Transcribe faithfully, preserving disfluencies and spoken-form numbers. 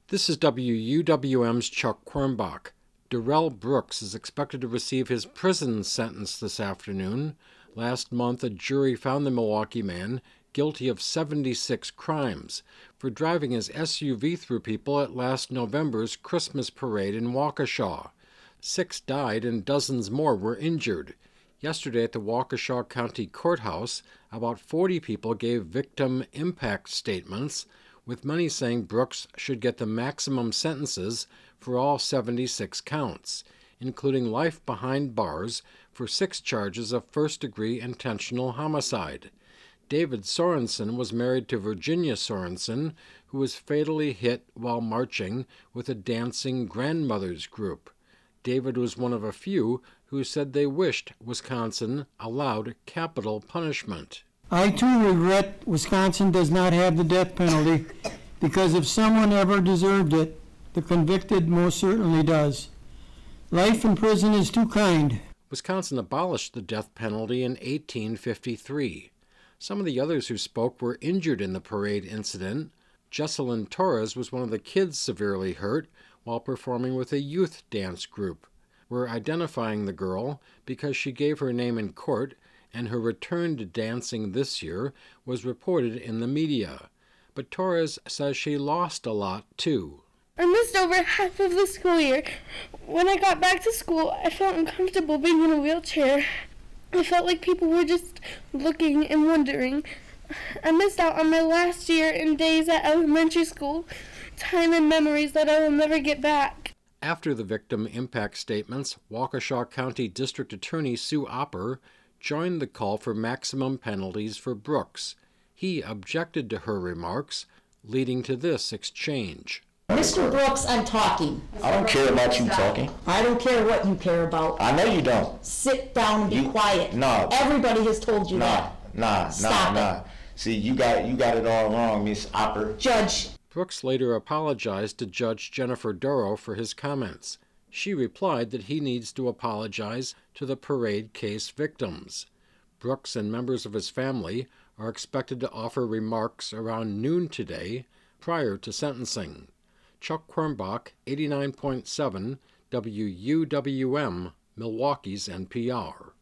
This is W U W M's Chuck Quirmbach. Darrell Brooks is expected to receive his prison sentence this afternoon. Last month, a jury found the Milwaukee man guilty of seventy-six crimes for driving his S U V through people at last November's Christmas parade in Waukesha. Six died and dozens more were injured. Yesterday at the Waukesha County Courthouse, about forty people gave victim impact statements, with many saying Brooks should get the maximum sentences for all seventy-six counts, including life behind bars for six charges of first-degree intentional homicide. David Sorensen was married to Virginia Sorensen, who was fatally hit while marching with a dancing grandmothers group. David was one of a few who said they wished Wisconsin allowed capital punishment. I too regret Wisconsin does not have the death penalty, because if someone ever deserved it, the convicted most certainly does. Life in prison is too kind. Wisconsin abolished the death penalty in eighteen fifty-three. Some of the others who spoke were injured in the parade incident. Jesselyn Torres was one of the kids severely hurt while performing with a youth dance group. We're identifying the girl because she gave her name in court, and her return to dancing this year was reported in the media. But Torres says she lost a lot, too. I missed over half of the school year. When I got back to school, I felt uncomfortable being in a wheelchair. I felt like people were just looking and wondering. I missed out on my last year and days at elementary school, time and memories that I will never get back. After the victim impact statements, Waukesha County District Attorney Sue Opper joined the call for maximum penalties for Brooks. He objected to her remarks, leading to this exchange. Mister Brooks, I'm talking. I don't care about you talking. I don't care what you care about. I know you don't. Sit down and be you, quiet. No. Everybody has told you nah, that. Nah, Stop nah, it. nah. See, you got you got it all wrong, Miss Opper. Judge. Brooks later apologized to Judge Jennifer Dorough for his comments. She replied that he needs to apologize to the parade case victims. Brooks and members of his family are expected to offer remarks around noon today prior to sentencing. Chuck Quirmbach, eighty-nine point seven W U W M, Milwaukee's N P R.